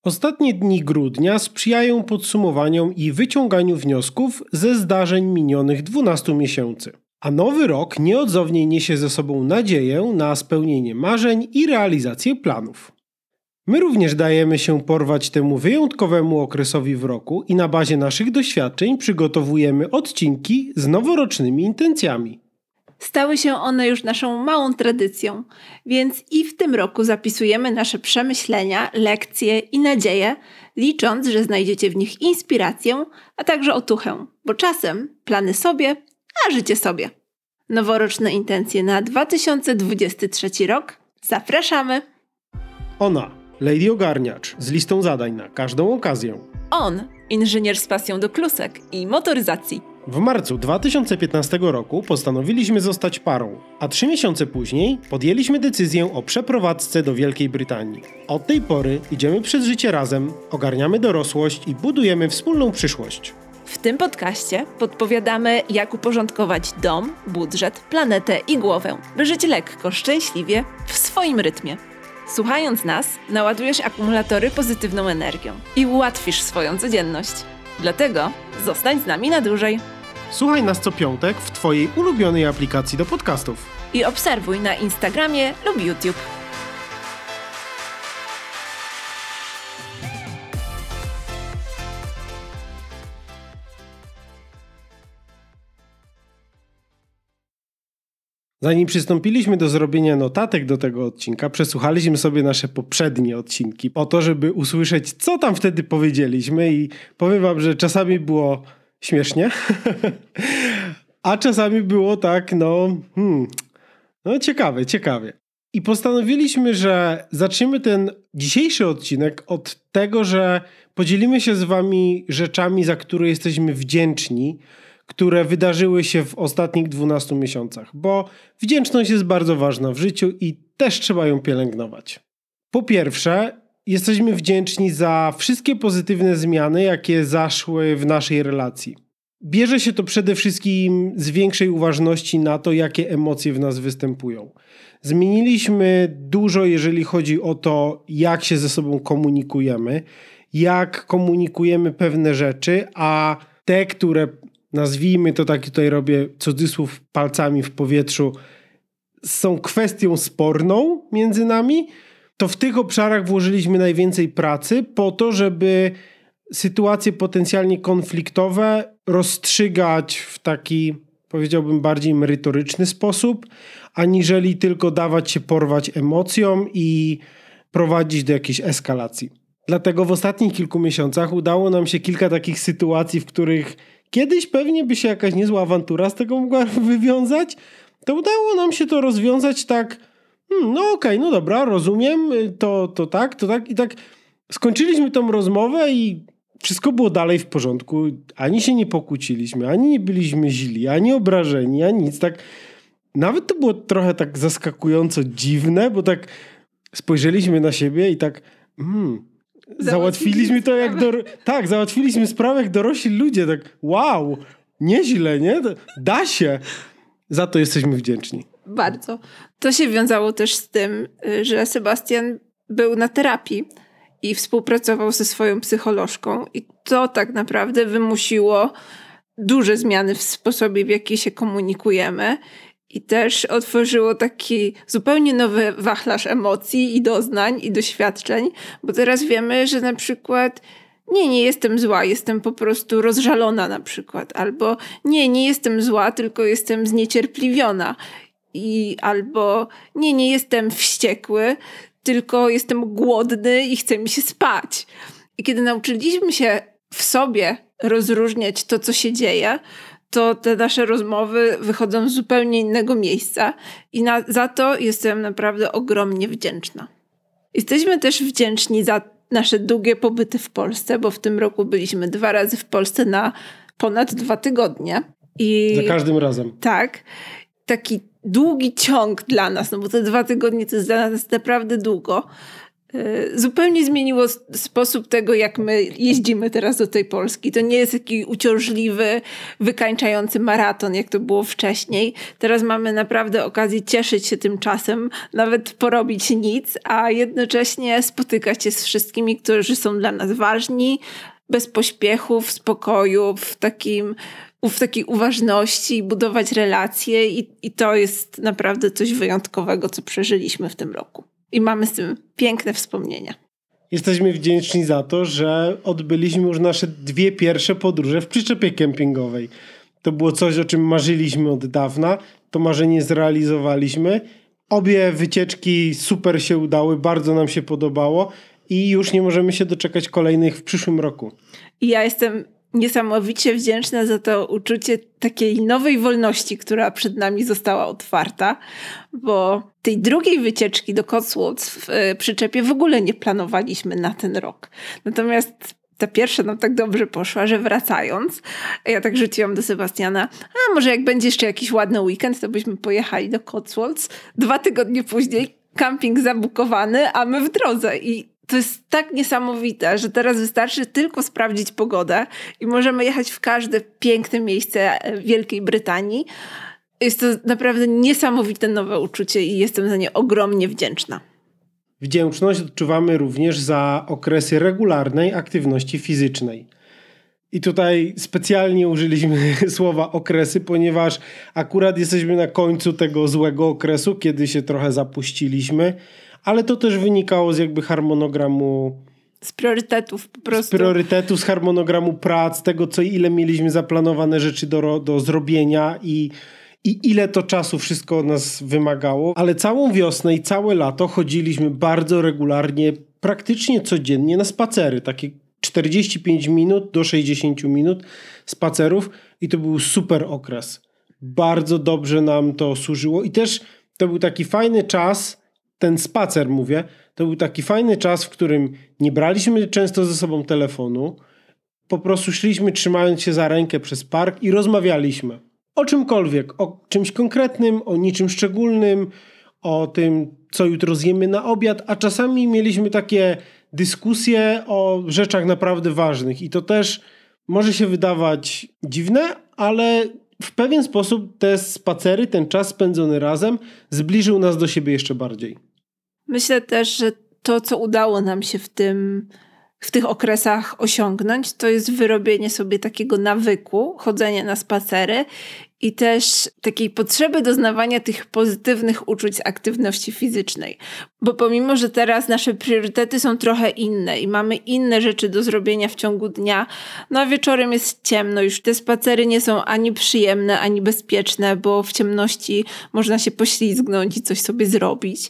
Ostatnie dni grudnia sprzyjają podsumowaniom i wyciąganiu wniosków ze zdarzeń minionych 12 miesięcy. A nowy rok nieodzownie niesie ze sobą nadzieję na spełnienie marzeń i realizację planów. My również dajemy się porwać temu wyjątkowemu okresowi w roku i na bazie naszych doświadczeń przygotowujemy odcinki z noworocznymi intencjami. Stały się one już naszą małą tradycją, więc i w tym roku zapisujemy nasze przemyślenia, lekcje i nadzieje, licząc, że znajdziecie w nich inspirację, a także otuchę, bo czasem plany sobie, a życie sobie. Noworoczne intencje na 2023 rok zapraszamy! Ona, Lady Ogarniacz, z listą zadań na każdą okazję. On, inżynier z pasją do klusek i motoryzacji. W marcu 2015 roku postanowiliśmy zostać parą, a 3 miesiące później podjęliśmy decyzję o przeprowadzce do Wielkiej Brytanii. Od tej pory idziemy przez życie razem, ogarniamy dorosłość i budujemy wspólną przyszłość. W tym podcaście podpowiadamy, jak uporządkować dom, budżet, planetę i głowę, by żyć lekko, szczęśliwie, w swoim rytmie. Słuchając nas, naładujesz akumulatory pozytywną energią i ułatwisz swoją codzienność. Dlatego zostań z nami na dłużej. Słuchaj nas co piątek w Twojej ulubionej aplikacji do podcastów. I obserwuj na Instagramie lub YouTube. Zanim przystąpiliśmy do zrobienia notatek do tego odcinka, przesłuchaliśmy sobie nasze poprzednie odcinki po to, żeby usłyszeć, co tam wtedy powiedzieliśmy i powiem wam, że czasami było śmiesznie, a czasami było tak, ciekawie. I postanowiliśmy, że zaczniemy ten dzisiejszy odcinek od tego, że podzielimy się z wami rzeczami, za które jesteśmy wdzięczni, które wydarzyły się w ostatnich 12 miesiącach, bo wdzięczność jest bardzo ważna w życiu i też trzeba ją pielęgnować. Po pierwsze, jesteśmy wdzięczni za wszystkie pozytywne zmiany, jakie zaszły w naszej relacji. Bierze się to przede wszystkim z większej uważności na to, jakie emocje w nas występują. Zmieniliśmy dużo, jeżeli chodzi o to, jak się ze sobą komunikujemy, jak komunikujemy pewne rzeczy, a te, które nazwijmy to, tak tutaj robię cudzysłów palcami w powietrzu, są kwestią sporną między nami, to w tych obszarach włożyliśmy najwięcej pracy po to, żeby sytuacje potencjalnie konfliktowe rozstrzygać w taki, powiedziałbym, bardziej merytoryczny sposób, aniżeli tylko dawać się porwać emocjom i prowadzić do jakiejś eskalacji. Dlatego w ostatnich kilku miesiącach udało nam się kilka takich sytuacji, w których kiedyś pewnie by się jakaś niezła awantura z tego mogła wywiązać, to udało nam się to rozwiązać tak, no dobra, rozumiem, to tak i tak skończyliśmy tą rozmowę i wszystko było dalej w porządku, ani się nie pokłóciliśmy, ani nie byliśmy źli, ani obrażeni, ani nic, tak nawet to było trochę tak zaskakująco dziwne, bo tak spojrzeliśmy na siebie i tak załatwiliśmy to jak załatwiliśmy sprawę jak dorośli ludzie, tak wow, nieźle, nie? Da się. Za to jesteśmy wdzięczni. Bardzo. To się wiązało też z tym, że Sebastian był na terapii i współpracował ze swoją psycholożką i to tak naprawdę wymusiło duże zmiany w sposobie, w jaki się komunikujemy. I też otworzyło taki zupełnie nowy wachlarz emocji i doznań i doświadczeń, bo teraz wiemy, że na przykład nie jestem zła, jestem po prostu rozżalona na przykład, albo nie jestem zła, tylko jestem zniecierpliwiona, albo nie jestem wściekły, tylko jestem głodny i chce mi się spać. I kiedy nauczyliśmy się w sobie rozróżniać to, co się dzieje, to te nasze rozmowy wychodzą z zupełnie innego miejsca i za to jestem naprawdę ogromnie wdzięczna. Jesteśmy też wdzięczni za nasze długie pobyty w Polsce, bo w tym roku byliśmy 2 razy w Polsce na ponad 2 tygodnie. Za każdym razem. Tak. Taki długi ciąg dla nas, no bo te 2 tygodnie to jest dla nas naprawdę długo. zupełnie zmieniło sposób tego, jak my jeździmy teraz do tej Polski. To nie jest taki uciążliwy, wykańczający maraton, jak to było wcześniej. Teraz mamy naprawdę okazję cieszyć się tym czasem, nawet porobić nic, a jednocześnie spotykać się z wszystkimi, którzy są dla nas ważni, bez pośpiechu, w spokoju, w takiej uważności, budować relacje i to jest naprawdę coś wyjątkowego, co przeżyliśmy w tym roku. I mamy z tym piękne wspomnienia. Jesteśmy wdzięczni za to, że odbyliśmy już nasze 2 pierwsze podróże w przyczepie kempingowej. To było coś, o czym marzyliśmy od dawna. To marzenie zrealizowaliśmy. Obie wycieczki super się udały, bardzo nam się podobało i już nie możemy się doczekać kolejnych w przyszłym roku. I ja jestem niesamowicie wdzięczna za to uczucie takiej nowej wolności, która przed nami została otwarta, bo tej drugiej wycieczki do Cotswolds w przyczepie w ogóle nie planowaliśmy na ten rok. Natomiast ta pierwsza nam tak dobrze poszła, że wracając, ja tak rzuciłam do Sebastiana, a może jak będzie jeszcze jakiś ładny weekend, to byśmy pojechali do Cotswolds. 2 tygodnie później camping zabukowany, a my w drodze i to jest tak niesamowite, że teraz wystarczy tylko sprawdzić pogodę i możemy jechać w każde piękne miejsce Wielkiej Brytanii. Jest to naprawdę niesamowite nowe uczucie i jestem za nie ogromnie wdzięczna. Wdzięczność odczuwamy również za okresy regularnej aktywności fizycznej. I tutaj specjalnie użyliśmy słowa okresy, ponieważ akurat jesteśmy na końcu tego złego okresu, kiedy się trochę zapuściliśmy, ale to też wynikało z jakby harmonogramu... Z priorytetów po prostu. Z priorytetów, z harmonogramu prac, tego co ile mieliśmy zaplanowane rzeczy do zrobienia i ile to czasu wszystko od nas wymagało. Ale całą wiosnę i całe lato chodziliśmy bardzo regularnie, praktycznie codziennie na spacery. Takie 45 minut do 60 minut spacerów i to był super okres. Bardzo dobrze nam to służyło i też to był taki fajny czas, ten spacer mówię, to był taki fajny czas, w którym nie braliśmy często ze sobą telefonu, po prostu szliśmy trzymając się za rękę przez park i rozmawialiśmy. O czymkolwiek, o czymś konkretnym, o niczym szczególnym, o tym, co jutro zjemy na obiad, a czasami mieliśmy takie dyskusje o rzeczach naprawdę ważnych i to też może się wydawać dziwne, ale w pewien sposób te spacery, ten czas spędzony razem zbliżył nas do siebie jeszcze bardziej. Myślę też, że to, co udało nam się w tych okresach osiągnąć, to jest wyrobienie sobie takiego nawyku, chodzenia na spacery i też takiej potrzeby doznawania tych pozytywnych uczuć z aktywności fizycznej. Bo pomimo, że teraz nasze priorytety są trochę inne i mamy inne rzeczy do zrobienia w ciągu dnia, no a wieczorem jest ciemno, już te spacery nie są ani przyjemne, ani bezpieczne, bo w ciemności można się poślizgnąć i coś sobie zrobić.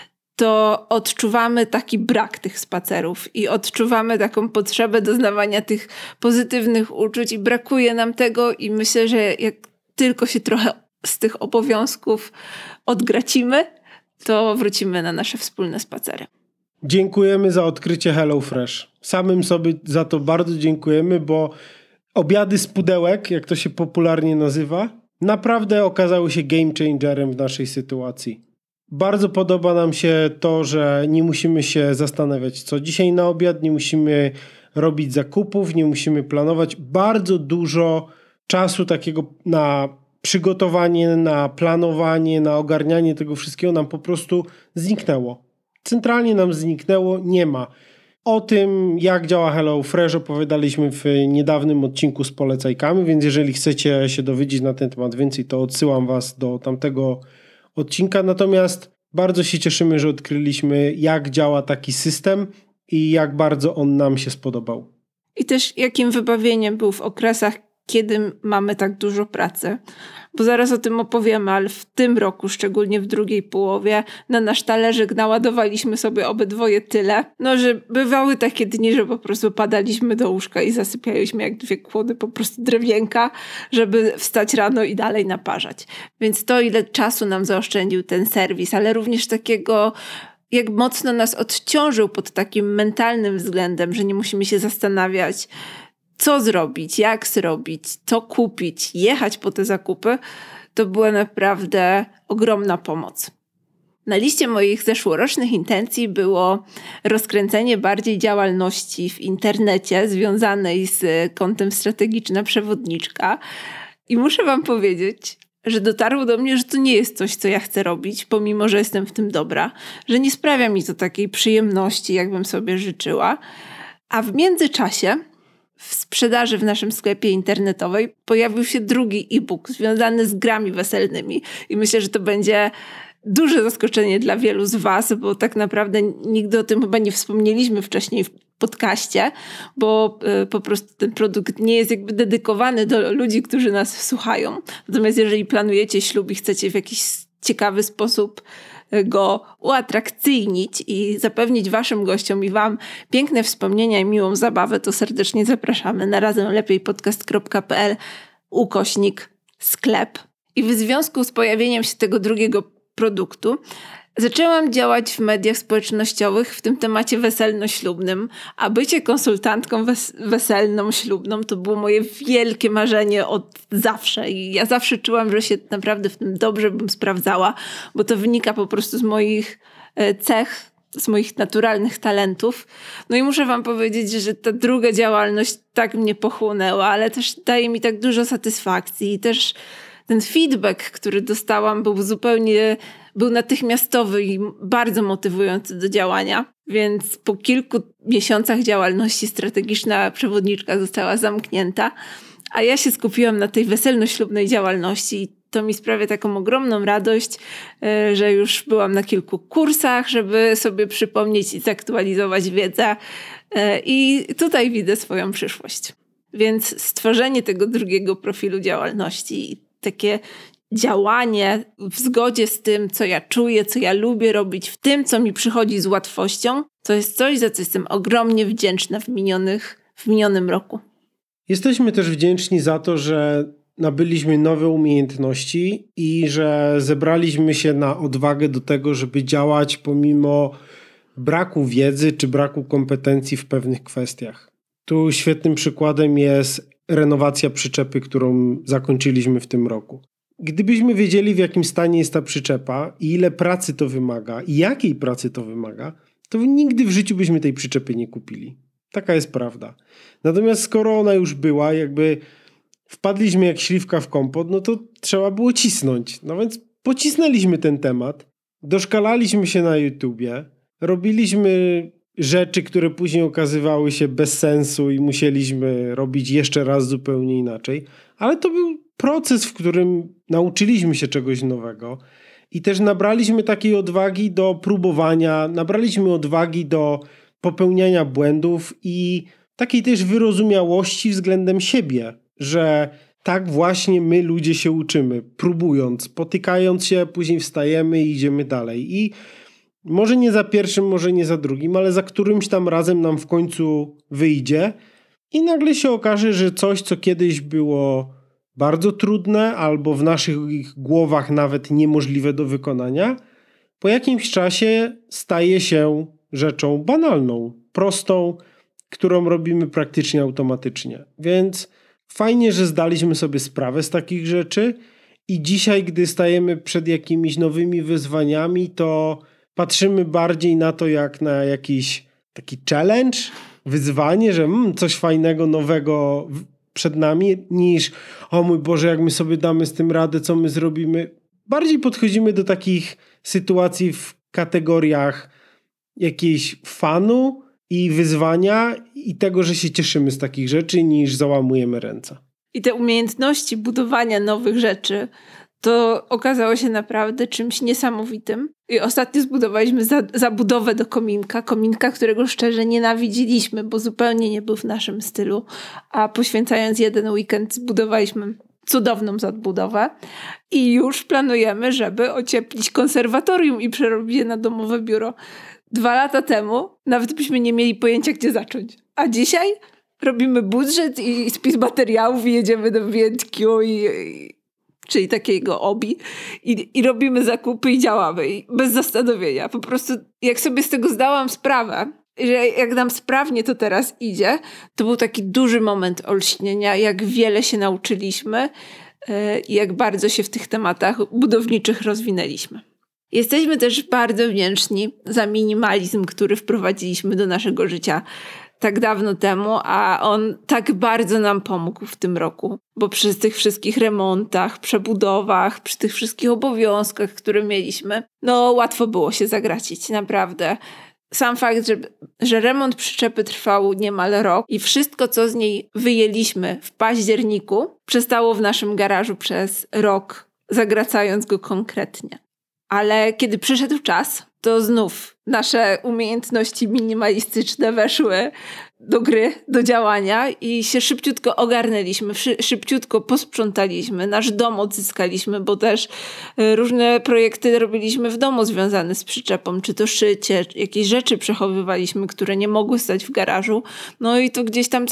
To odczuwamy taki brak tych spacerów i odczuwamy taką potrzebę doznawania tych pozytywnych uczuć i brakuje nam tego i myślę, że jak tylko się trochę z tych obowiązków odgracimy, to wrócimy na nasze wspólne spacery. Dziękujemy za odkrycie HelloFresh. Samym sobie za to bardzo dziękujemy, bo obiady z pudełek, jak to się popularnie nazywa, naprawdę okazały się game changerem w naszej sytuacji. Bardzo podoba nam się to, że nie musimy się zastanawiać, co dzisiaj na obiad, nie musimy robić zakupów, nie musimy planować. Bardzo dużo czasu takiego na przygotowanie, na planowanie, na ogarnianie tego wszystkiego nam po prostu zniknęło. Centralnie nam zniknęło, nie ma. O tym, jak działa HelloFresh, opowiadaliśmy w niedawnym odcinku z polecajkami, więc jeżeli chcecie się dowiedzieć na ten temat więcej, to odsyłam was do tamtego odcinka. Natomiast bardzo się cieszymy, że odkryliśmy, jak działa taki system i jak bardzo on nam się spodobał. I też jakim wybawieniem był w okresach, kiedy mamy tak dużo pracy. Bo zaraz o tym opowiemy, ale w tym roku, szczególnie w drugiej połowie, na nasz talerzyk naładowaliśmy sobie obydwoje tyle, że bywały takie dni, że po prostu padaliśmy do łóżka i zasypialiśmy jak 2 kłody po prostu drewienka, żeby wstać rano i dalej naparzać. Więc to, ile czasu nam zaoszczędził ten serwis, ale również takiego, jak mocno nas odciążył pod takim mentalnym względem, że nie musimy się zastanawiać, co zrobić, jak zrobić, co kupić, jechać po te zakupy, to była naprawdę ogromna pomoc. Na liście moich zeszłorocznych intencji było rozkręcenie bardziej działalności w internecie związanej z kontem Strategiczna Przewodniczka. I muszę wam powiedzieć, że dotarło do mnie, że to nie jest coś, co ja chcę robić, pomimo że jestem w tym dobra, że nie sprawia mi to takiej przyjemności, jakbym sobie życzyła. A w międzyczasie w sprzedaży w naszym sklepie internetowej pojawił się drugi e-book związany z grami weselnymi. I myślę, że to będzie duże zaskoczenie dla wielu z was, bo tak naprawdę nigdy o tym chyba nie wspomnieliśmy wcześniej w podcaście, bo po prostu ten produkt nie jest jakby dedykowany do ludzi, którzy nas słuchają. Natomiast jeżeli planujecie ślub i chcecie w jakiś ciekawy sposób go uatrakcyjnić i zapewnić waszym gościom i wam piękne wspomnienia i miłą zabawę, to serdecznie zapraszamy na razemlepiejpodcast.pl/sklep. I w związku z pojawieniem się tego drugiego produktu zaczęłam działać w mediach społecznościowych w tym temacie weselno-ślubnym, a bycie konsultantką weselną, ślubną to było moje wielkie marzenie od zawsze i ja zawsze czułam, że się naprawdę w tym dobrze bym sprawdzała, bo to wynika po prostu z moich cech, z moich naturalnych talentów. No i muszę wam powiedzieć, że ta druga działalność tak mnie pochłonęła, ale też daje mi tak dużo satysfakcji i też ten feedback, który dostałam, był natychmiastowy i bardzo motywujący do działania. Więc po kilku miesiącach działalności Strategiczna Przewodniczka została zamknięta, a ja się skupiłam na tej weselno-ślubnej działalności i to mi sprawia taką ogromną radość, że już byłam na kilku kursach, żeby sobie przypomnieć i zaktualizować wiedzę i tutaj widzę swoją przyszłość. Więc stworzenie tego drugiego profilu działalności, takie działanie w zgodzie z tym, co ja czuję, co ja lubię robić, w tym, co mi przychodzi z łatwością, to jest coś, za co jestem ogromnie wdzięczna w minionym roku. Jesteśmy też wdzięczni za to, że nabyliśmy nowe umiejętności i że zebraliśmy się na odwagę do tego, żeby działać pomimo braku wiedzy czy braku kompetencji w pewnych kwestiach. Tu świetnym przykładem jest renowacja przyczepy, którą zakończyliśmy w tym roku. Gdybyśmy wiedzieli, w jakim stanie jest ta przyczepa i ile pracy to wymaga i jakiej pracy to wymaga, to nigdy w życiu byśmy tej przyczepy nie kupili. Taka jest prawda. Natomiast skoro ona już była, jakby wpadliśmy jak śliwka w kompot, no to trzeba było cisnąć. No więc pocisnęliśmy ten temat, doszkalaliśmy się na YouTubie, robiliśmy rzeczy, które później okazywały się bez sensu i musieliśmy robić jeszcze raz zupełnie inaczej. Ale to był proces, w którym nauczyliśmy się czegoś nowego i też nabraliśmy takiej odwagi do próbowania, nabraliśmy odwagi do popełniania błędów i takiej też wyrozumiałości względem siebie, że tak właśnie my ludzie się uczymy, próbując, spotykając się, później wstajemy i idziemy dalej. I może nie za pierwszym, może nie za drugim, ale za którymś tam razem nam w końcu wyjdzie i nagle się okaże, że coś, co kiedyś było bardzo trudne albo w naszych głowach nawet niemożliwe do wykonania, po jakimś czasie staje się rzeczą banalną, prostą, którą robimy praktycznie automatycznie. Więc fajnie, że zdaliśmy sobie sprawę z takich rzeczy i dzisiaj, gdy stajemy przed jakimiś nowymi wyzwaniami, to patrzymy bardziej na to jak na jakiś taki challenge, wyzwanie, że coś fajnego, nowego przed nami, niż o mój Boże, jak my sobie damy z tym radę, co my zrobimy. Bardziej podchodzimy do takich sytuacji w kategoriach jakiejś fanu i wyzwania i tego, że się cieszymy z takich rzeczy, niż załamujemy ręce. I te umiejętności budowania nowych rzeczy to okazało się naprawdę czymś niesamowitym. I ostatnio zbudowaliśmy zabudowę do kominka, którego szczerze nienawidziliśmy, bo zupełnie nie był w naszym stylu. A poświęcając jeden weekend zbudowaliśmy cudowną zabudowę i już planujemy, żeby ocieplić konserwatorium i przerobić je na domowe biuro. 2 lata temu nawet byśmy nie mieli pojęcia, gdzie zacząć. A dzisiaj robimy budżet i spis materiałów i jedziemy do B&Q czyli takiego obi i robimy zakupy i działamy i bez zastanowienia. Po prostu jak sobie z tego zdałam sprawę, że jak nam sprawnie to teraz idzie, to był taki duży moment olśnienia, jak wiele się nauczyliśmy i jak bardzo się w tych tematach budowniczych rozwinęliśmy. Jesteśmy też bardzo wdzięczni za minimalizm, który wprowadziliśmy do naszego życia tak dawno temu, a on tak bardzo nam pomógł w tym roku, bo przy tych wszystkich remontach, przebudowach, przy tych wszystkich obowiązkach, które mieliśmy, łatwo było się zagracić, naprawdę. Sam fakt, że remont przyczepy trwał niemal rok i wszystko, co z niej wyjęliśmy w październiku, przestało w naszym garażu przez rok, zagracając go konkretnie. Ale kiedy przyszedł czas, to znów nasze umiejętności minimalistyczne weszły do gry, do działania i się szybciutko ogarnęliśmy, szybciutko posprzątaliśmy, nasz dom odzyskaliśmy, bo też różne projekty robiliśmy w domu związane z przyczepą, czy to szycie, jakieś rzeczy przechowywaliśmy, które nie mogły stać w garażu. I to gdzieś tam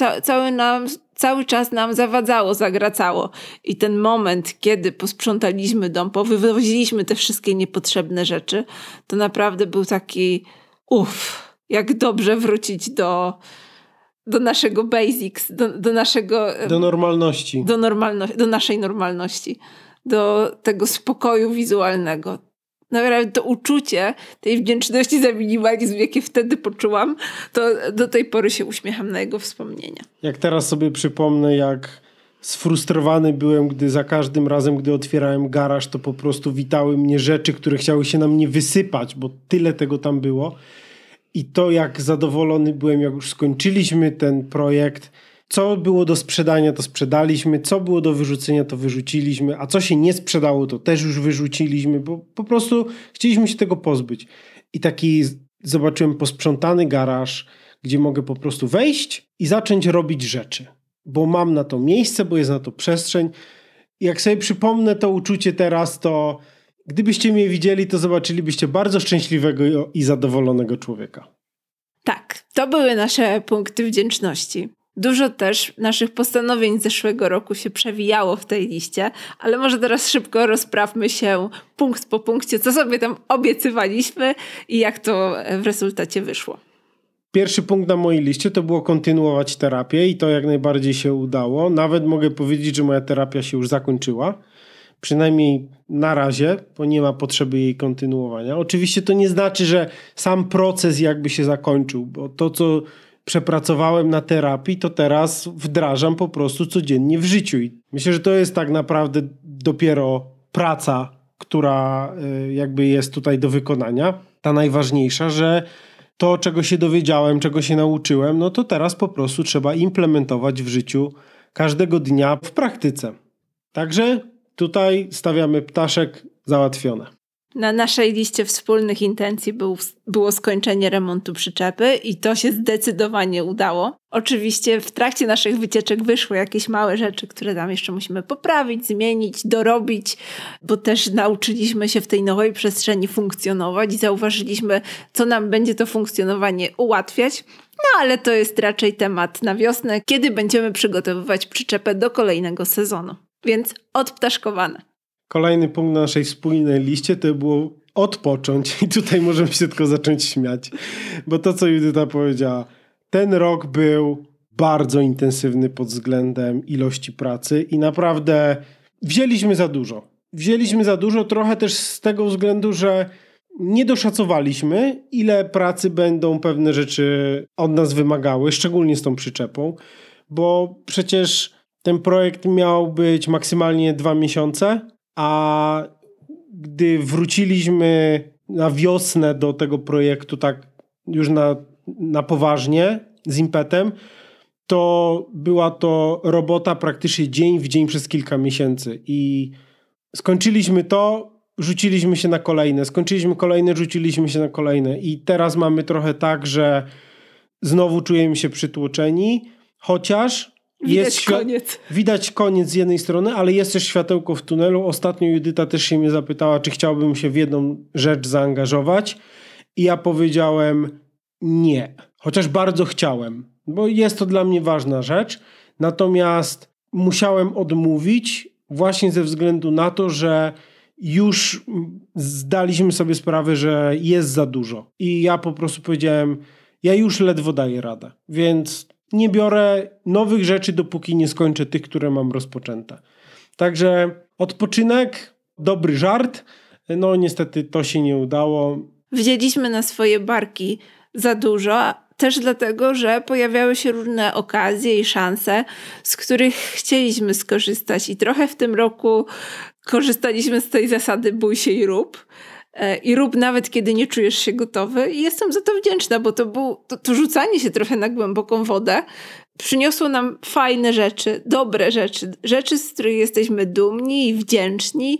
cały czas nam zawadzało, zagracało. I ten moment, kiedy posprzątaliśmy dom, powywoziliśmy te wszystkie niepotrzebne rzeczy, to naprawdę był taki jak dobrze wrócić do naszego basics, do naszego... Do normalności. Do naszej normalności. Do tego spokoju wizualnego. Naprawdę to uczucie tej wdzięczności za minimalizm, jakie wtedy poczułam, to do tej pory się uśmiecham na jego wspomnienia. Jak teraz sobie przypomnę, jak sfrustrowany byłem, gdy za każdym razem, gdy otwierałem garaż, to po prostu witały mnie rzeczy, które chciały się na mnie wysypać, bo tyle tego tam było. I to, jak zadowolony byłem, jak już skończyliśmy ten projekt, co było do sprzedania, to sprzedaliśmy, co było do wyrzucenia, to wyrzuciliśmy, a co się nie sprzedało, to też już wyrzuciliśmy, bo po prostu chcieliśmy się tego pozbyć. I taki zobaczyłem posprzątany garaż, gdzie mogę po prostu wejść i zacząć robić rzeczy, bo mam na to miejsce, bo jest na to przestrzeń. I jak sobie przypomnę to uczucie teraz, to gdybyście mnie widzieli, to zobaczylibyście bardzo szczęśliwego i zadowolonego człowieka. Tak, to były nasze punkty wdzięczności. Dużo też naszych postanowień z zeszłego roku się przewijało w tej liście, ale może teraz szybko rozprawmy się punkt po punkcie, co sobie tam obiecywaliśmy i jak to w rezultacie wyszło. Pierwszy punkt na mojej liście to było kontynuować terapię i to jak najbardziej się udało. Nawet mogę powiedzieć, że moja terapia się już zakończyła. Przynajmniej na razie, bo nie ma potrzeby jej kontynuowania. Oczywiście to nie znaczy, że sam proces jakby się zakończył, bo to, co przepracowałem na terapii, to teraz wdrażam po prostu codziennie w życiu. I myślę, że to jest tak naprawdę dopiero praca, która jakby jest tutaj do wykonania. Ta najważniejsza, że to, czego się dowiedziałem, czego się nauczyłem, no to teraz po prostu trzeba implementować w życiu każdego dnia w praktyce. Także tutaj stawiamy ptaszek załatwione. Na naszej liście wspólnych intencji było skończenie remontu przyczepy i to się zdecydowanie udało. Oczywiście w trakcie naszych wycieczek wyszły jakieś małe rzeczy, które tam jeszcze musimy poprawić, zmienić, dorobić, bo też nauczyliśmy się w tej nowej przestrzeni funkcjonować i zauważyliśmy, co nam będzie to funkcjonowanie ułatwiać. Ale to jest raczej temat na wiosnę, kiedy będziemy przygotowywać przyczepę do kolejnego sezonu. Więc odptaszkowane. Kolejny punkt na naszej wspólnej liście to było odpocząć i tutaj możemy się tylko zacząć śmiać, bo to, co Judyta powiedziała, ten rok był bardzo intensywny pod względem ilości pracy i naprawdę wzięliśmy za dużo. Wzięliśmy za dużo trochę też z tego względu, że nie doszacowaliśmy, ile pracy będą pewne rzeczy od nas wymagały, szczególnie z tą przyczepą, bo przecież ten projekt miał być maksymalnie 2 miesiące, a gdy wróciliśmy na wiosnę do tego projektu tak już na poważnie, z impetem, to była to robota praktycznie dzień w dzień przez kilka miesięcy i skończyliśmy to, rzuciliśmy się na kolejne, skończyliśmy kolejne, rzuciliśmy się na kolejne i teraz mamy trochę tak, że znowu czujemy się przytłoczeni, chociaż widać koniec z jednej strony, ale jest też światełko w tunelu. Ostatnio Judyta też się mnie zapytała, czy chciałbym się w jedną rzecz zaangażować i ja powiedziałem nie, chociaż bardzo chciałem, bo jest to dla mnie ważna rzecz, natomiast musiałem odmówić właśnie ze względu na to, że już zdaliśmy sobie sprawę, że jest za dużo i ja po prostu powiedziałem, ja już ledwo daję radę, więc nie biorę nowych rzeczy, dopóki nie skończę tych, które mam rozpoczęte. Także odpoczynek, dobry żart, No niestety to się nie udało. Wzięliśmy na swoje barki za dużo, też dlatego, że pojawiały się różne okazje i szanse, z których chcieliśmy skorzystać i trochę w tym roku korzystaliśmy z tej zasady bój się i rób. I rób nawet, kiedy nie czujesz się gotowy. I jestem za to wdzięczna, bo to rzucanie się trochę na głęboką wodę przyniosło nam fajne rzeczy, dobre rzeczy, z których jesteśmy dumni i wdzięczni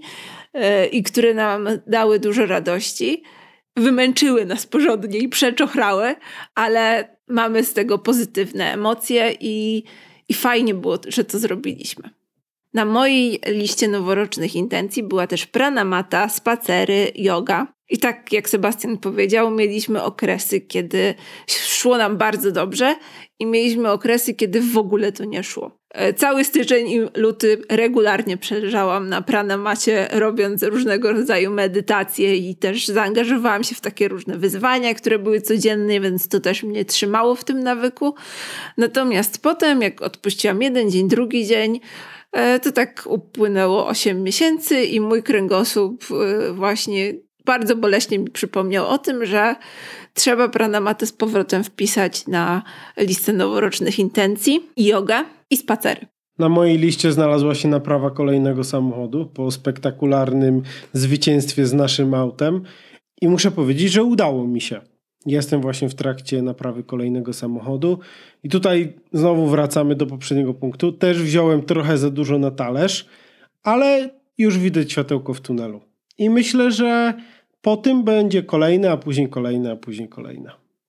i które nam dały dużo radości. Wymęczyły nas porządnie i przeczochrały, ale mamy z tego pozytywne emocje i fajnie było, że to zrobiliśmy. Na mojej liście noworocznych intencji była też pranamata, spacery, yoga. I tak jak Sebastian powiedział, mieliśmy okresy, kiedy szło nam bardzo dobrze i mieliśmy okresy, kiedy w ogóle to nie szło. Cały styczeń i luty regularnie przeleżałam na pranamacie, robiąc różnego rodzaju medytacje i też zaangażowałam się w takie różne wyzwania, które były codziennie, więc to też mnie trzymało w tym nawyku. Natomiast potem, jak odpuściłam jeden dzień, drugi dzień, to tak upłynęło 8 miesięcy i mój kręgosłup właśnie bardzo boleśnie mi przypomniał o tym, że trzeba pranamatę z powrotem wpisać na listę noworocznych intencji, jogę i spacery. Na mojej liście znalazła się naprawa kolejnego samochodu po spektakularnym zwycięstwie z naszym autem i muszę powiedzieć, że udało mi się. Jestem właśnie w trakcie naprawy kolejnego samochodu i tutaj znowu wracamy do poprzedniego punktu. Też wziąłem trochę za dużo na talerz, ale już widać światełko w tunelu. I myślę, że po tym będzie kolejne, a później kolejne, a później kolejne.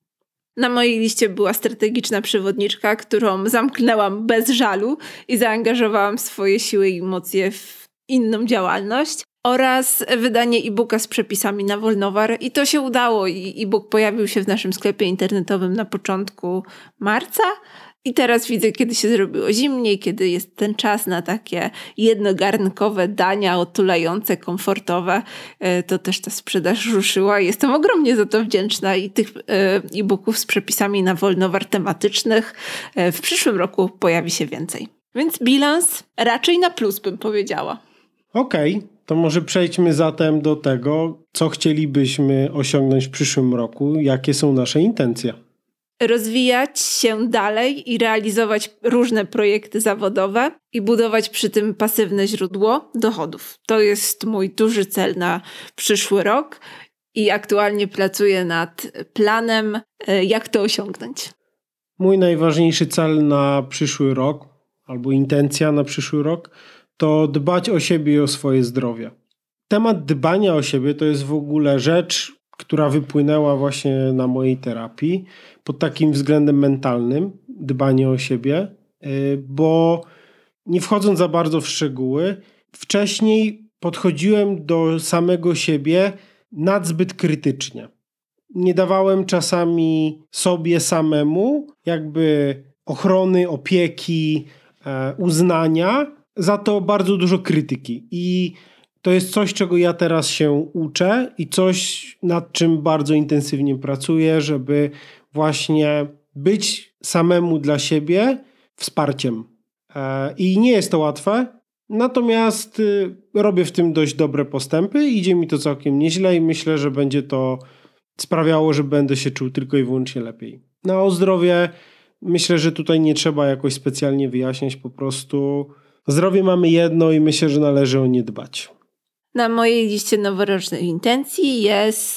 Na mojej liście była strategiczna przewodniczka, którą zamknęłam bez żalu i zaangażowałam swoje siły i emocje w inną działalność. Oraz wydanie e-booka z przepisami na Wolnowar. I to się udało. I e-book pojawił się w naszym sklepie internetowym na początku marca. I teraz widzę, kiedy się zrobiło zimniej, kiedy jest ten czas na takie jednogarnkowe dania, otulające, komfortowe, to też ta sprzedaż ruszyła. Jestem ogromnie za to wdzięczna i tych e-booków z przepisami na Wolnowar tematycznych w przyszłym roku pojawi się więcej. Więc bilans raczej na plus, bym powiedziała. Okej, to może przejdźmy zatem do tego, co chcielibyśmy osiągnąć w przyszłym roku, jakie są nasze intencje. Rozwijać się dalej i realizować różne projekty zawodowe i budować przy tym pasywne źródło dochodów. To jest mój duży cel na przyszły rok i aktualnie pracuję nad planem, jak to osiągnąć. Mój najważniejszy cel na przyszły rok, albo intencja na przyszły rok, to dbać o siebie i o swoje zdrowie. Temat dbania o siebie to jest w ogóle rzecz, która wypłynęła właśnie na mojej terapii pod takim względem mentalnym, dbanie o siebie, bo nie wchodząc za bardzo w szczegóły, wcześniej podchodziłem do samego siebie nadzbyt krytycznie. Nie dawałem czasami sobie samemu jakby ochrony, opieki, uznania, za to bardzo dużo krytyki. I to jest coś, czego ja teraz się uczę i coś, nad czym bardzo intensywnie pracuję, żeby właśnie być samemu dla siebie wsparciem. I nie jest to łatwe, natomiast robię w tym dość dobre postępy, idzie mi to całkiem nieźle i myślę, że będzie to sprawiało, że będę się czuł tylko i wyłącznie lepiej. No o zdrowie myślę, że tutaj nie trzeba jakoś specjalnie wyjaśniać, po prostu zdrowie mamy jedno i myślę, że należy o nie dbać. Na mojej liście noworocznych intencji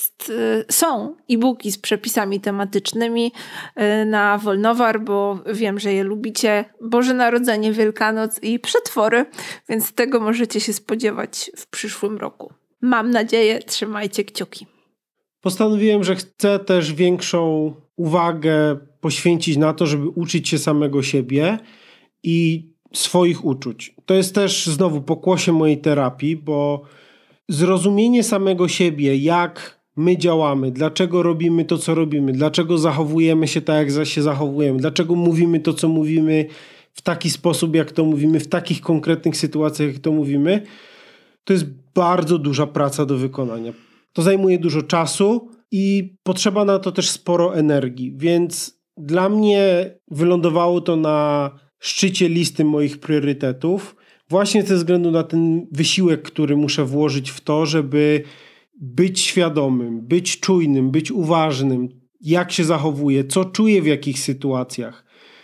są e-booki z przepisami tematycznymi na Wolnowar, bo wiem, że je lubicie. Boże Narodzenie, Wielkanoc i przetwory, więc tego możecie się spodziewać w przyszłym roku. Mam nadzieję, trzymajcie kciuki. Postanowiłem, że chcę też większą uwagę poświęcić na to, żeby uczyć się samego siebie i swoich uczuć. To jest też znowu pokłosie mojej terapii, bo zrozumienie samego siebie, jak my działamy, dlaczego robimy to, co robimy, dlaczego zachowujemy się tak, jak się zachowujemy, dlaczego mówimy to, co mówimy w taki sposób, jak to mówimy, w takich konkretnych sytuacjach, jak to mówimy, to jest bardzo duża praca do wykonania. To zajmuje dużo czasu i potrzeba na to też sporo energii, więc dla mnie wylądowało to na szczycie listy moich priorytetów, właśnie ze względu na ten wysiłek, który muszę włożyć w to, żeby być świadomym, być czujnym, być uważnym, jak się zachowuję, co czuję w jakich sytuacjach,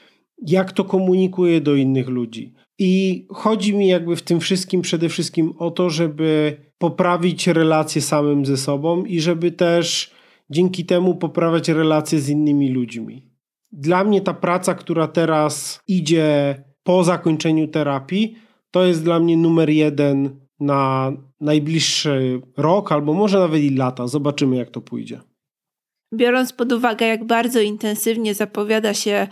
jak to komunikuję do innych ludzi. I chodzi mi jakby w tym wszystkim przede wszystkim o to, żeby poprawić relacje samym ze sobą i żeby też dzięki temu poprawiać relacje z innymi ludźmi. Dla mnie ta praca, która teraz idzie po zakończeniu terapii, to jest dla mnie numer 1 na najbliższy rok, albo może nawet i lata. Zobaczymy, jak to pójdzie. Biorąc pod uwagę, jak bardzo intensywnie zapowiada się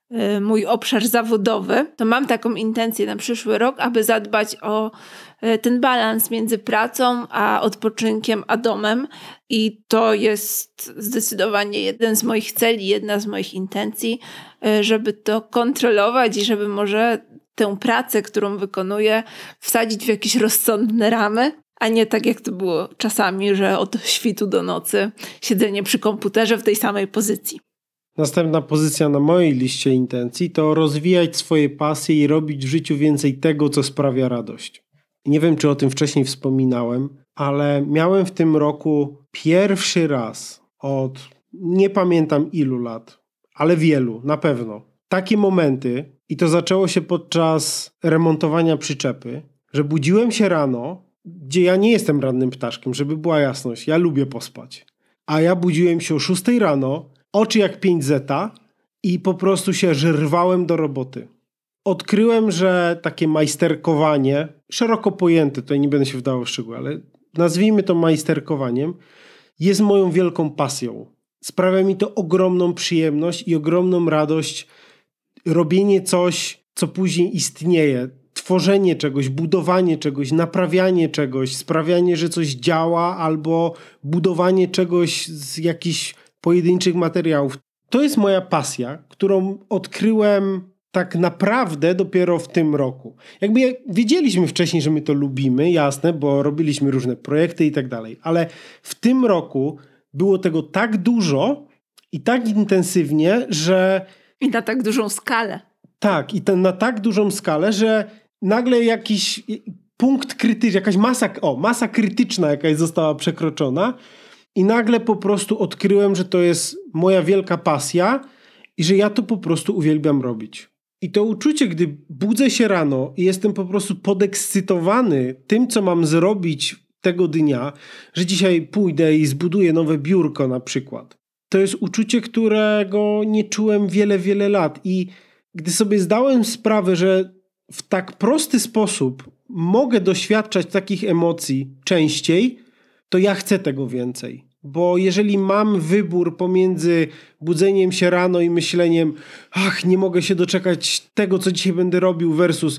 mój obszar zawodowy, to mam taką intencję na przyszły rok, aby zadbać o ten balans między pracą a odpoczynkiem, a domem. I to jest zdecydowanie jeden z moich celi, jedna z moich intencji, żeby to kontrolować i żeby może tę pracę, którą wykonuję, wsadzić w jakieś rozsądne ramy, a nie tak jak to było czasami, że od świtu do nocy siedzenie przy komputerze w tej samej pozycji. Następna pozycja na mojej liście intencji to rozwijać swoje pasje i robić w życiu więcej tego, co sprawia radość. Nie wiem, czy o tym wcześniej wspominałem, ale miałem w tym roku pierwszy raz od nie pamiętam ilu lat, ale wielu, na pewno, takie momenty, i to zaczęło się podczas remontowania przyczepy, że budziłem się rano, gdzie ja nie jestem rannym ptaszkiem, żeby była jasność, ja lubię pospać, a ja budziłem się o 6 rano, oczy jak 5 zeta i po prostu się rwałem do roboty. Odkryłem, że takie majsterkowanie, szeroko pojęte, tutaj nie będę się wdawał w szczegóły, ale nazwijmy to majsterkowaniem, jest moją wielką pasją. Sprawia mi to ogromną przyjemność i ogromną radość robienie coś, co później istnieje. Tworzenie czegoś, budowanie czegoś, naprawianie czegoś, sprawianie, że coś działa, albo budowanie czegoś z jakichś pojedynczych materiałów. To jest moja pasja, którą odkryłem tak naprawdę dopiero w tym roku. Jakby wiedzieliśmy wcześniej, że my to lubimy, jasne, bo robiliśmy różne projekty i tak dalej, ale w tym roku było tego tak dużo i tak intensywnie, że... I na tak dużą skalę. Tak, i na tak dużą skalę, że nagle jakiś punkt krytyczny, jakaś masa krytyczna jakaś została przekroczona i nagle po prostu odkryłem, że to jest moja wielka pasja i że ja to po prostu uwielbiam robić. I to uczucie, gdy budzę się rano i jestem po prostu podekscytowany tym, co mam zrobić tego dnia, że dzisiaj pójdę i zbuduję nowe biurko na przykład. To jest uczucie, którego nie czułem wiele, wiele lat. I gdy sobie zdałem sprawę, że w tak prosty sposób mogę doświadczać takich emocji częściej, to ja chcę tego więcej. Bo jeżeli mam wybór pomiędzy budzeniem się rano i myśleniem nie mogę się doczekać tego, co dzisiaj będę robił versus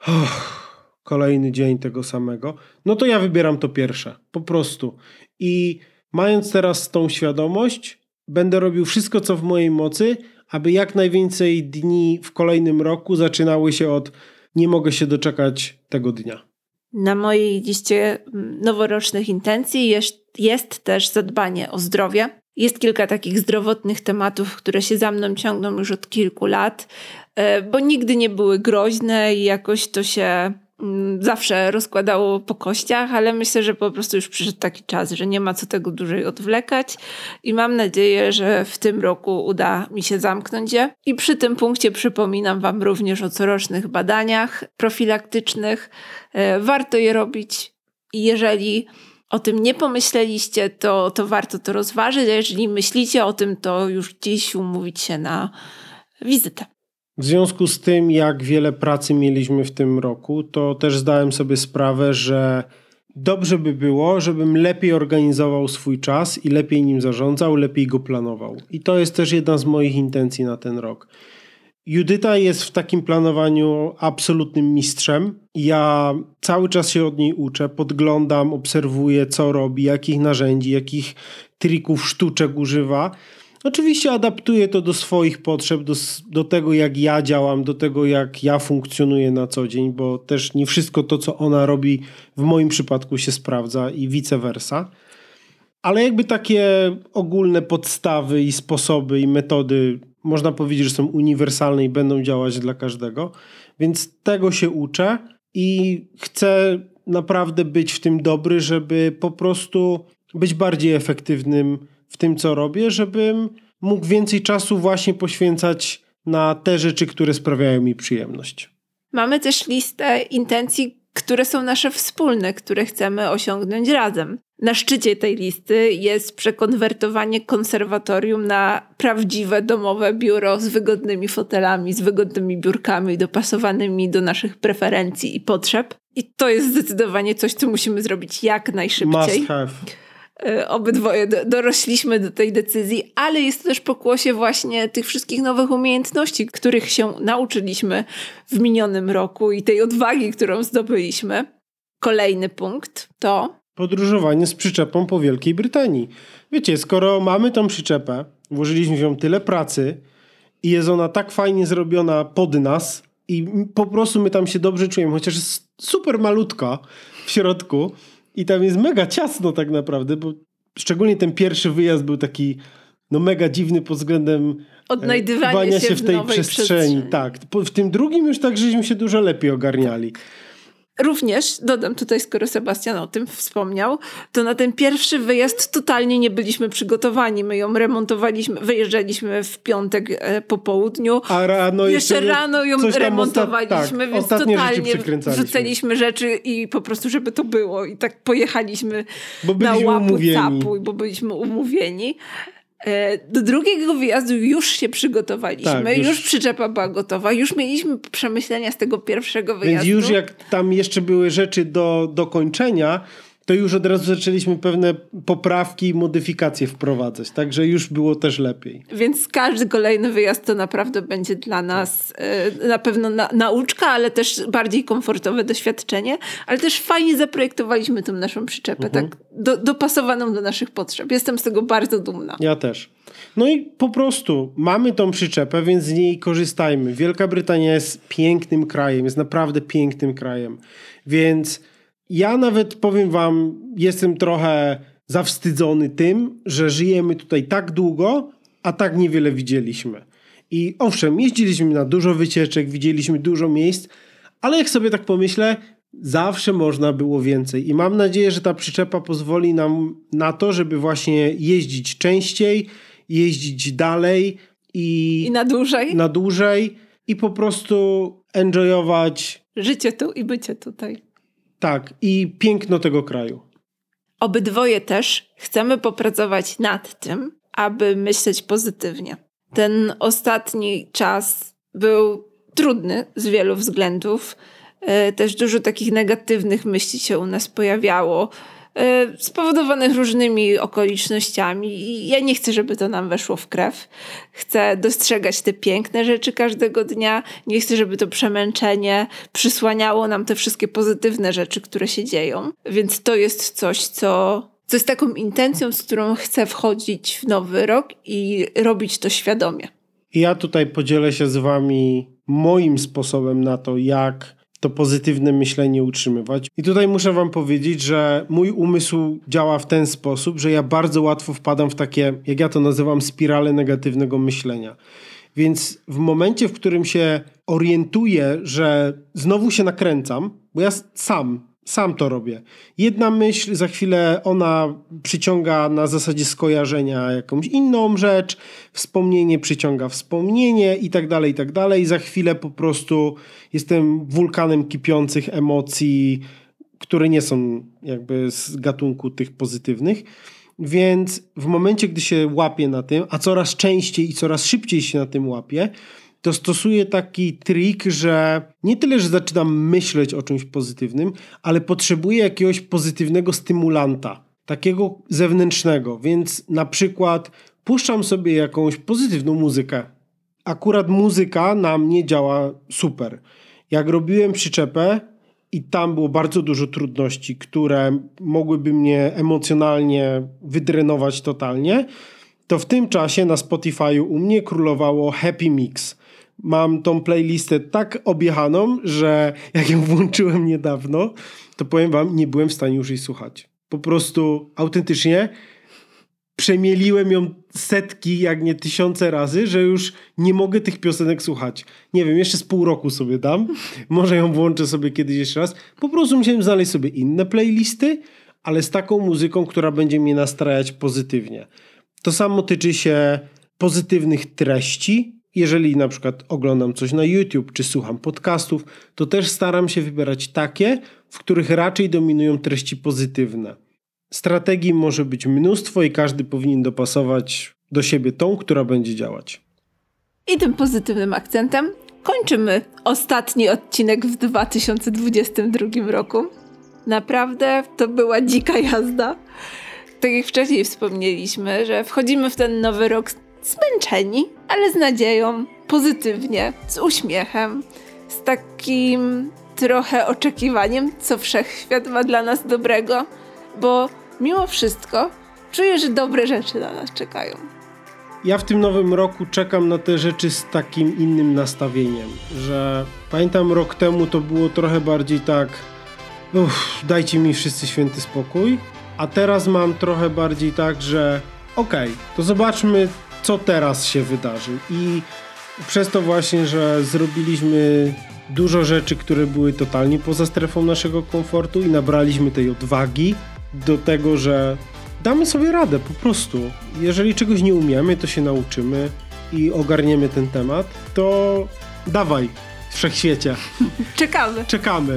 kolejny dzień tego samego, no to ja wybieram to pierwsze. Po prostu. I mając teraz tą świadomość, będę robił wszystko, co w mojej mocy, aby jak najwięcej dni w kolejnym roku zaczynały się od nie mogę się doczekać tego dnia. Na mojej liście noworocznych intencji jest też zadbanie o zdrowie. Jest kilka takich zdrowotnych tematów, które się za mną ciągną już od kilku lat, bo nigdy nie były groźne i jakoś to się zawsze rozkładało po kościach, ale myślę, że po prostu już przyszedł taki czas, że nie ma co tego dłużej odwlekać i mam nadzieję, że w tym roku uda mi się zamknąć je. I przy tym punkcie przypominam Wam również o corocznych badaniach profilaktycznych. Warto je robić i jeżeli o tym nie pomyśleliście, to warto to rozważyć, a jeżeli myślicie o tym, to już dziś umówić się na wizytę. W związku z tym, jak wiele pracy mieliśmy w tym roku, to też zdałem sobie sprawę, że dobrze by było, żebym lepiej organizował swój czas i lepiej nim zarządzał, lepiej go planował. I to jest też jedna z moich intencji na ten rok. Judyta jest w takim planowaniu absolutnym mistrzem. Ja cały czas się od niej uczę, podglądam, obserwuję, co robi, jakich narzędzi, jakich trików, sztuczek używa. Oczywiście adaptuję to do swoich potrzeb, do tego, jak ja działam, do tego, jak ja funkcjonuję na co dzień, bo też nie wszystko to, co ona robi, w moim przypadku się sprawdza i vice versa. Ale jakby takie ogólne podstawy i sposoby i metody, można powiedzieć, że są uniwersalne i będą działać dla każdego. Więc tego się uczę i chcę naprawdę być w tym dobry, żeby po prostu być bardziej efektywnym w tym, co robię, żebym mógł więcej czasu właśnie poświęcać na te rzeczy, które sprawiają mi przyjemność. Mamy też listę intencji, które są nasze wspólne, które chcemy osiągnąć razem. Na szczycie tej listy jest przekonwertowanie konserwatorium na prawdziwe domowe biuro z wygodnymi fotelami, z wygodnymi biurkami dopasowanymi do naszych preferencji i potrzeb. I to jest zdecydowanie coś, co musimy zrobić jak najszybciej. Must have. Obydwoje dorośliśmy do tej decyzji, ale jest to też pokłosie właśnie tych wszystkich nowych umiejętności, których się nauczyliśmy w minionym roku i tej odwagi, którą zdobyliśmy. Kolejny punkt to podróżowanie z przyczepą po Wielkiej Brytanii. Wiecie, skoro mamy tą przyczepę, włożyliśmy w nią tyle pracy i jest ona tak fajnie zrobiona pod nas i po prostu my tam się dobrze czujemy, chociaż jest super malutka w środku i tam jest mega ciasno tak naprawdę, bo szczególnie ten pierwszy wyjazd był taki mega dziwny pod względem odnajdywania się w tej przestrzeni. Tak. W tym drugim już tak, żeśmy się dużo lepiej ogarniali. Również, dodam tutaj, skoro Sebastian o tym wspomniał, to na ten pierwszy wyjazd totalnie nie byliśmy przygotowani. My ją remontowaliśmy, wyjeżdżaliśmy w piątek po południu. A rano jeszcze rano ją remontowaliśmy, więc totalnie wrzucaliśmy rzeczy i po prostu, żeby to było. I tak pojechaliśmy na łapu capu, bo byliśmy umówieni. Do drugiego wyjazdu już się przygotowaliśmy, tak, już przyczepa była gotowa, już mieliśmy przemyślenia z tego pierwszego wyjazdu. Więc już jak tam jeszcze były rzeczy do kończenia, to już od razu zaczęliśmy pewne poprawki i modyfikacje wprowadzać, także już było też lepiej. Więc każdy kolejny wyjazd to naprawdę będzie dla nas na pewno nauczka, ale też bardziej komfortowe doświadczenie, ale też fajnie zaprojektowaliśmy tą naszą przyczepę, tak dopasowaną do naszych potrzeb. Jestem z tego bardzo dumna. Ja też. No i po prostu mamy tą przyczepę, więc z niej korzystajmy. Wielka Brytania jest pięknym krajem, jest naprawdę pięknym krajem, więc ja nawet powiem wam, jestem trochę zawstydzony tym, że żyjemy tutaj tak długo, a tak niewiele widzieliśmy. I owszem, jeździliśmy na dużo wycieczek, widzieliśmy dużo miejsc, ale jak sobie tak pomyślę, zawsze można było więcej. I mam nadzieję, że ta przyczepa pozwoli nam na to, żeby właśnie jeździć częściej, jeździć dalej i na dłużej i po prostu enjoyować życie tu i bycie tutaj. Tak, i piękno tego kraju. Obydwoje też chcemy popracować nad tym, aby myśleć pozytywnie. Ten ostatni czas był trudny z wielu względów. Też dużo takich negatywnych myśli się u nas pojawiało, spowodowanych różnymi okolicznościami i ja nie chcę, żeby to nam weszło w krew. Chcę dostrzegać te piękne rzeczy każdego dnia. Nie chcę, żeby to przemęczenie przysłaniało nam te wszystkie pozytywne rzeczy, które się dzieją. Więc to jest coś, co jest taką intencją, z którą chcę wchodzić w nowy rok i robić to świadomie. Ja tutaj podzielę się z wami moim sposobem na to, jak to pozytywne myślenie utrzymywać. I tutaj muszę wam powiedzieć, że mój umysł działa w ten sposób, że ja bardzo łatwo wpadam w takie, jak ja to nazywam, spirale negatywnego myślenia. Więc w momencie, w którym się orientuję, że znowu się nakręcam, bo ja sam to robię. Jedna myśl, za chwilę ona przyciąga na zasadzie skojarzenia jakąś inną rzecz, wspomnienie przyciąga wspomnienie i tak dalej. Za chwilę po prostu jestem wulkanem kipiących emocji, które nie są jakby z gatunku tych pozytywnych. Więc w momencie, gdy się łapię na tym, a coraz częściej i coraz szybciej się na tym łapię, to stosuję taki trik, że nie tyle, że zaczynam myśleć o czymś pozytywnym, ale potrzebuję jakiegoś pozytywnego stymulanta, takiego zewnętrznego, więc na przykład puszczam sobie jakąś pozytywną muzykę. Akurat muzyka na mnie działa super. Jak robiłem przyczepę i tam było bardzo dużo trudności, które mogłyby mnie emocjonalnie wydrenować totalnie, to w tym czasie na Spotify'u u mnie królowało Happy Mix. Mam tą playlistę tak objechaną, że jak ją włączyłem niedawno, to powiem wam, nie byłem w stanie już jej słuchać. Po prostu autentycznie przemieliłem ją setki, jak nie tysiące razy, że już nie mogę tych piosenek słuchać. Nie wiem, jeszcze z pół roku sobie dam. Może ją włączę sobie kiedyś jeszcze raz. Po prostu musiałem znaleźć sobie inne playlisty, ale z taką muzyką, która będzie mnie nastrajać pozytywnie. To samo tyczy się pozytywnych treści. Jeżeli na przykład oglądam coś na YouTube, czy słucham podcastów, to też staram się wybierać takie, w których raczej dominują treści pozytywne. Strategii może być mnóstwo i każdy powinien dopasować do siebie tą, która będzie działać. I tym pozytywnym akcentem kończymy ostatni odcinek w 2022 roku. Naprawdę to była dzika jazda. Tak jak wcześniej wspomnieliśmy, że wchodzimy w ten nowy rok zmęczeni, ale z nadzieją, pozytywnie, z uśmiechem, z takim trochę oczekiwaniem, co wszechświat ma dla nas dobrego, bo mimo wszystko czuję, że dobre rzeczy na nas czekają. Ja w tym nowym roku czekam na te rzeczy z takim innym nastawieniem, że pamiętam rok temu to było trochę bardziej tak dajcie mi wszyscy święty spokój, a teraz mam trochę bardziej tak, że to zobaczmy, co teraz się wydarzy. I przez to właśnie, że zrobiliśmy dużo rzeczy, które były totalnie poza strefą naszego komfortu i nabraliśmy tej odwagi do tego, że damy sobie radę po prostu. Jeżeli czegoś nie umiemy, to się nauczymy i ogarniemy ten temat, to dawaj, wszechświecie. Czekamy.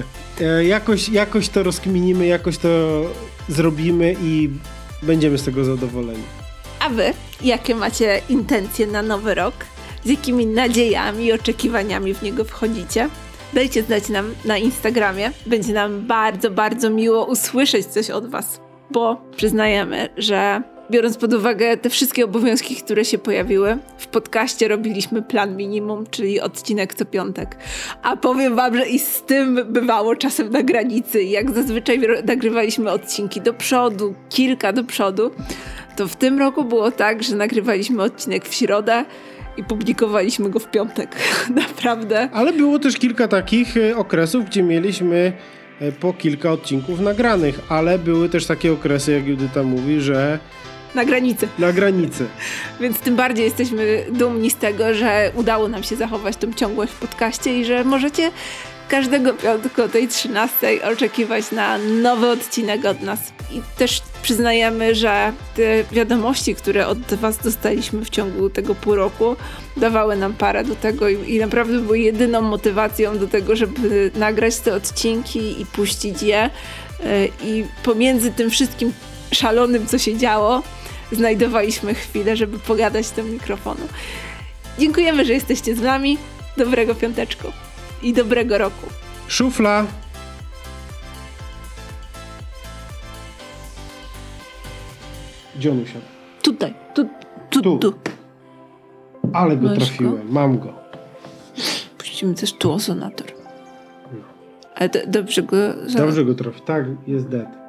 Jakoś to rozkminimy, jakoś to zrobimy i będziemy z tego zadowoleni. A wy, jakie macie intencje na nowy rok? Z jakimi nadziejami i oczekiwaniami w niego wchodzicie? Dajcie znać nam na Instagramie. Będzie nam bardzo, bardzo miło usłyszeć coś od was, bo przyznajemy, że biorąc pod uwagę te wszystkie obowiązki, które się pojawiły, w podcaście robiliśmy plan minimum, czyli odcinek co piątek. A powiem wam, że i z tym bywało czasem na granicy. Jak zazwyczaj nagrywaliśmy odcinki do przodu, kilka do przodu, to w tym roku było tak, że nagrywaliśmy odcinek w środę i publikowaliśmy go w piątek. Naprawdę. Ale było też kilka takich okresów, gdzie mieliśmy po kilka odcinków nagranych, ale były też takie okresy, jak Judyta mówi, że Na granicy. Na Więc tym bardziej jesteśmy dumni z tego, że udało nam się zachować tą ciągłość w podcaście i że możecie każdego piątku o tej 13 oczekiwać na nowy odcinek od nas. I też przyznajemy, że te wiadomości, które od was dostaliśmy w ciągu tego pół roku, dawały nam parę do tego i naprawdę były jedyną motywacją do tego, żeby nagrać te odcinki i puścić je. I pomiędzy tym wszystkim szalonym, co się działo, znajdowaliśmy chwilę, żeby pogadać do mikrofonu. Dziękujemy, że jesteście z nami. Dobrego piąteczku i dobrego roku. Szufla. Gdzie on usiadł? Tutaj. Tu. Ale go trafiłem. Mam go. Puścimy też tu ozonator. Ale dobrze go... Dobrze go trafi. Tak, jest dead.